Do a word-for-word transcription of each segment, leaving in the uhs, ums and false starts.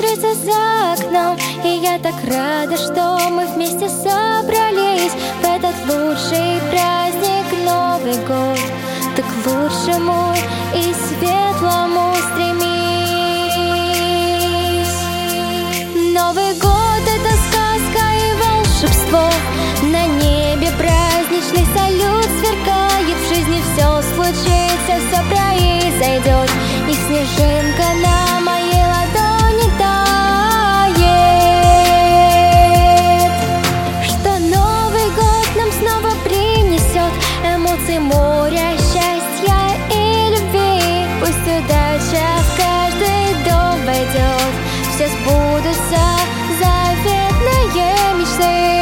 кружится за окном. И я так рада, что мы вместе собрались в этот лучший праздник, Новый год. Ты к лучшему и светлому стремись. Новый год — это сказка и волшебство. На небе праздничный салют сверкает. В жизни все случится, все произойдет. И снежинка на моей ладони тает. Что Новый год нам снова принесет эмоции моря, счастья и любви. Пусть удача в каждый дом войдет, все сбудутся заветные мечты.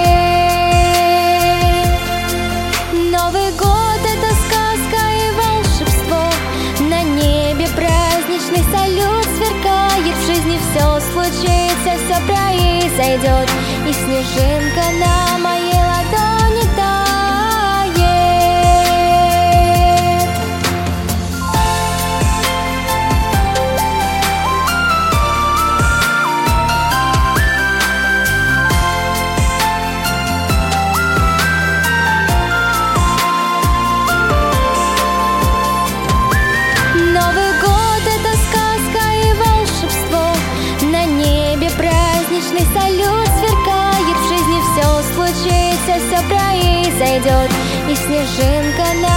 Новый год — это сказка и волшебство. На небе праздничный салют сверкает. В жизни все случится, все произойдет. И снежинка на моей ладони тает. Новый год — это сказка и волшебство. На небе праздничный салют сверкает. В жизни все случится, все произойдет. И снежинка на